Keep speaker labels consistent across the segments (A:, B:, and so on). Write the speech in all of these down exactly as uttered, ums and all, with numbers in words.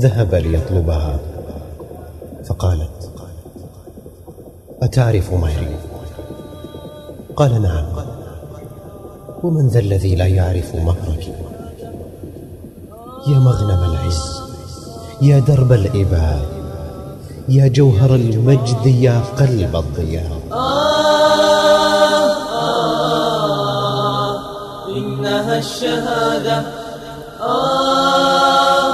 A: ذهب ليطلبها فقالت: أتعرف مهري؟ قال: نعم. ومن ذا الذي لا يعرف مهرك؟ يا مغنم العز، يا درب الإباء، يا جوهر المجد، يا قلب الضياء.
B: آه آه إنها الشهادة. آه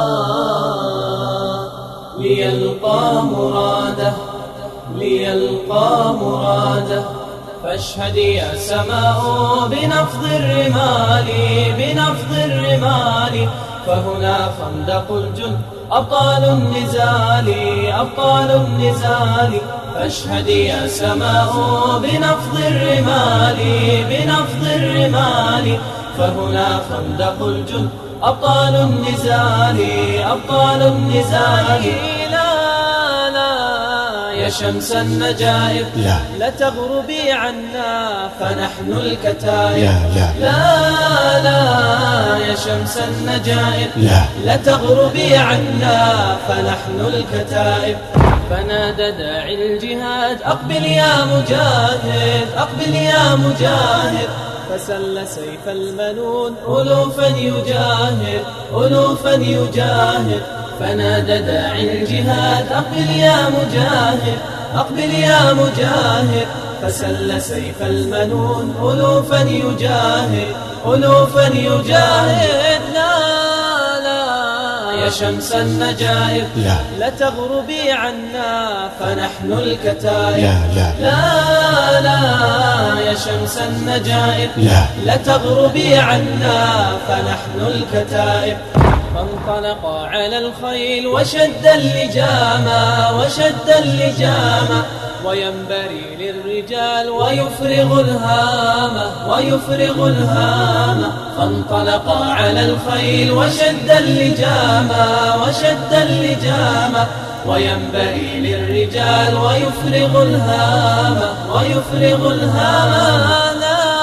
B: آه ليلقى مراده، ليلقى مراده. فاشهد يا سماء بنفض الرمال، بنفض الرمال. فهنا خندق الجند، أبطال النزال، أبطال النزال. فاشهد يا سماء بنفض الرمال، بنفض الرمال. فهنا خندق الجند، أبطال النزال، أبطال النزال. لا لا يا شمس النجائب،
A: لا
B: لا تغربي عنا فنحن الكتائب.
A: لا لا
B: لا لا يا شمس النجائب،
A: لا
B: لا تغربي عنا فنحن الكتائب. فنادى داعي الجهاد: أقبل يا مجاهد، أقبل يا مجاهد. فسل سيف المنون ألوفا يجاهد، ألوفا يجاهد. فنادى داعي الجهاد: أقبل يا مجاهد، أقبل يا مجاهد. فسل سيف المنون ألوفا يجاهد، ألوفا يجاهد. لا لا يا شمس النجائب،
A: لا
B: لا تغربي عنا فنحن الكتائب.
A: لا لا
B: لا لا يا شمس النجائب،
A: لا
B: لا تغربي عنا فنحن الكتائب. فانطلق على الخيل وشد اللجام، وشد اللجام. وينبري للرجال ويفرغ الهام، ويفرغ الهام. فانطلق على الخيل وشد اللجام، وشد اللجام. وينبري للرجال ويفرغ الهام، ويفرغ الهام.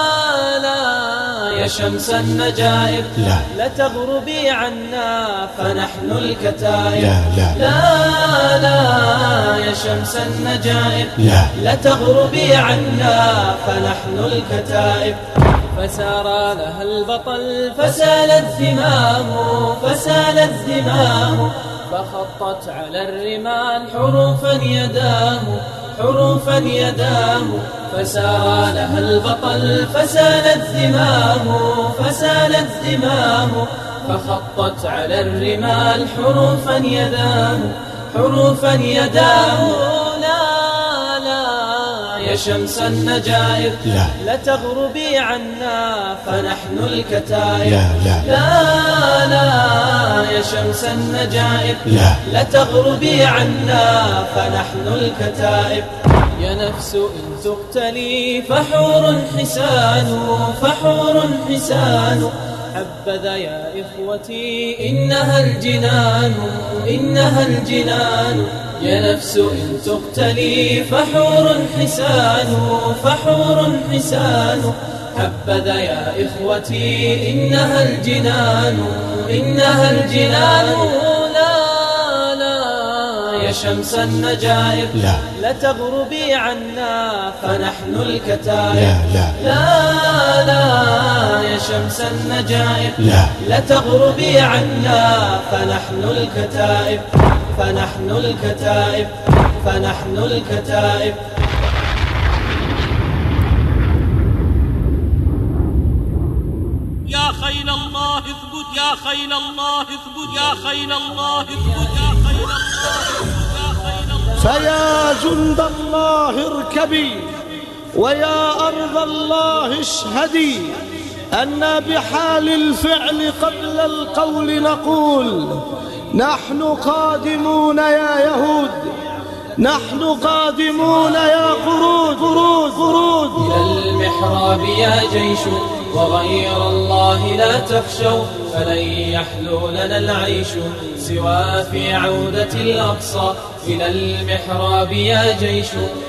B: يا شمس النجائب،
A: لا
B: لا تغربي عنا فنحن الكتائب.
A: لا لا
B: لا لا يا شمس النجائب،
A: لا
B: لا تغربي عنا فنحن الكتائب. فسار لها البطل فسال الزمام، فسال الزمام. فخطت على الرمال حروفا يداه، حروفا يداه. فسار لها البطل فسال الزمام، فسال الزمام. فخطت على الرمال حروفا يداه، حروفا يداه. لا لا يا شمس النجائب،
A: لا
B: لا تغربي عنا فنحن الكتائب.
A: لا لا
B: لا لا يا شمس النجائب،
A: لا
B: لا تغربي عنا فنحن الكتائب. يا نفس إن تقتلي فحور حسان، فحور حسان. حبذا يا إخوتي إنها الجنان، إنها الجنان. يا نفس إن تقتلي فحور حسان، فحور حسان. حبذا يا إخوتي إنها الجنان، إنها الجنان. لا لا يا شمس النجائب،
A: لا
B: لا تغربي عنا فنحن الكتائب.
A: لا لا
B: لا لا يا شمس النجائب،
A: لا
B: لا تغربي عنا فنحن الكتائب. فنحن الكتائب، فنحن الكتائب.
C: يا خيل الله اثبت، يا خيل الله اثبت، يا خيل الله اثبت، يا خيل الله اثبت، يا خيل الله.
D: فيا جند الله اركبي، ويا أرض الله اشهدي، أن بحال الفعل قبل القول نقول: نحن قادمون يا يهود، نحن قادمون يا قرود، قرود قرود.
B: إلى المحراب يا جيش، وغير الله لا تخشوا. فلن يحلو لنا العيش سوى في عودة الأقصى إلى المحراب يا جيش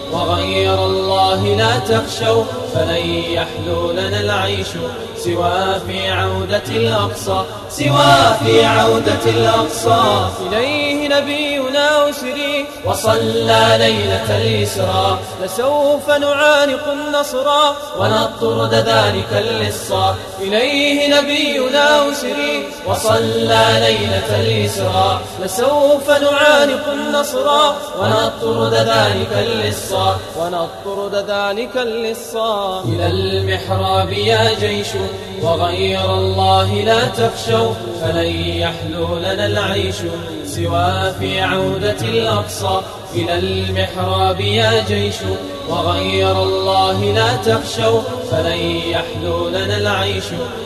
B: وغير الله لا تخشوا فلن يحلو لنا العيش سوى في عودة الأقصى سوى في عودة الأقصى إليه نبينا أسري وصلى ليلة الإسراء لسوف نعانق النصر ونطرد ذلك اللصا إليه نبينا أسري وصلى ليلة الإسراء لسوف نعانق النصر ونطرد ذلك اللصا ونطرد ذلك اللصا إلى المحراب يا جيش وغير الله لا تخشوا فلن يحلو لنا العيش سوى في عودة الأقصى إلى المحراب يا جيش وغير الله لا تخشوا فلن يحلو لنا العيش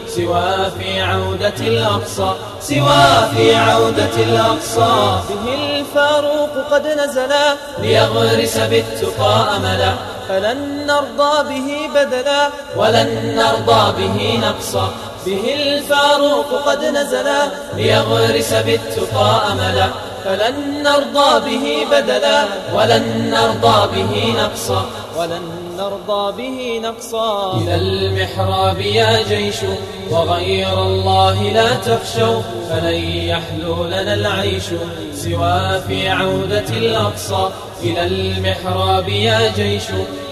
B: سوى في عودة الأقصى سوى في عودة الأقصى به الفاروق قد نزلا ليغرس بالتقى أملا فلن نرضى به بدلا ولن نرضى به نقصا به الفاروق قد نزلا ليغرس بالتقى أملا فلن نرضى به بدلا ولن نرضى به نقصا ولن نرضى به نقصا إلى المحراب يا جيش وغير الله لا تخشوا فلن يحلو لنا العيش سوى في عودة الأقصى إلى المحراب يا جيش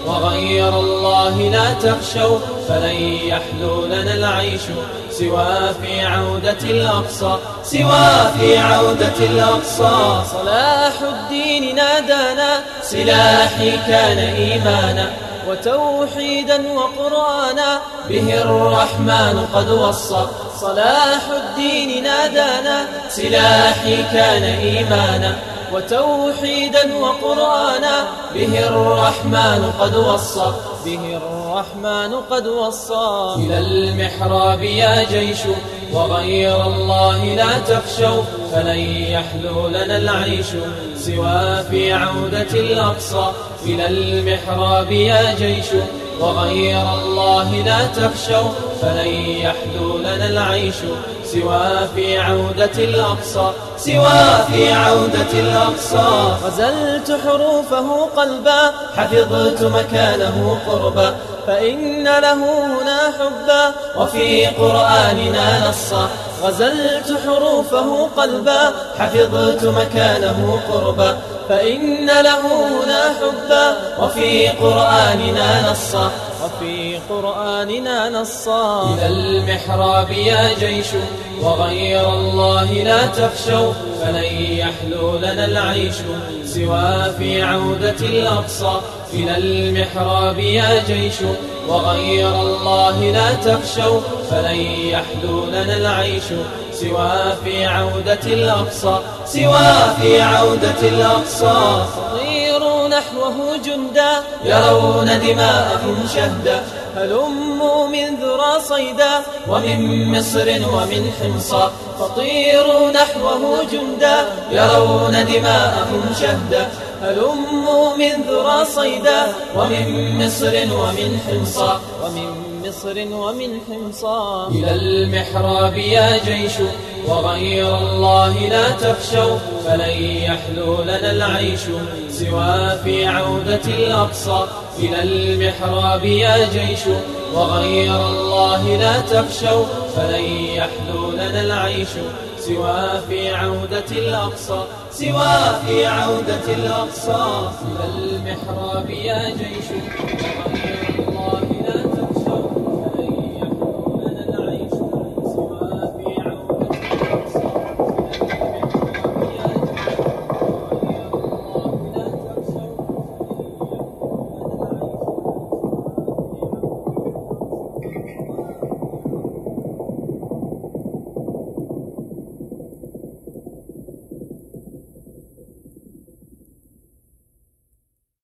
B: وغير الله لا تخشوا فلن يحلو لنا العيش سوى في عودة الأقصى سوى في عودة الأقصى صلاح الدين نادانا سلاحي كان إيمانا وتوحيدا وقرآنا به الرحمن قد وصى صلاح الدين نادانا سلاحي كان إيمانا وتوحيدا وقرآنا به الرحمن قد وصى به الرحمن قد وصى إلى المحراب يا جيش وغير الله لا تخشوا فلن يحلو لنا العيش سوى في عودة الأقصى إلى المحراب يا جيش وغير الله لا تخشوا فلن يحلو لنا العيش سوى في عودة الأقصى سوى في عودة الأقصى غزلت حروفه قلبا حفظت مكانه قربا فإن له هنا حبا وفي قرآننا نصا غزلت حروفه قلبا حفظت مكانه قربا فإن له هنا حبا وفي قرآننا نصا وفي قرآننا نصا إلى المحراب يا جيش وغير الله لا تخشوا فلن يحلو لنا العيش سوى في عودة الأقصى إلى المحراب يا جيش وغير الله لا تخشوا فلن يحلو لنا العيش سوى في عودة الأقصى سوى في عودة الأقصى صغير نحوه جندا يرون دماءهم شهدا هلموا من ذرى صيدا ومن مصر ومن حمصا فطيروا نحوه جندا يرون دماءهم شهدا هلموا من ذرى صيدا ومن مصر ومن حمصا ومن مصر ومن حمصا إلى المحراب يا جيش وغير الله لا تخشوا فلن يحلو لنا العيش سوى في عودة الأقصى إلى المحراب يا جيش وغير الله لا تخشوا فلن يحلو لنا العيش سوى في عودة الأقصى سوى في عودة الأقصى إلى المحراب يا جيش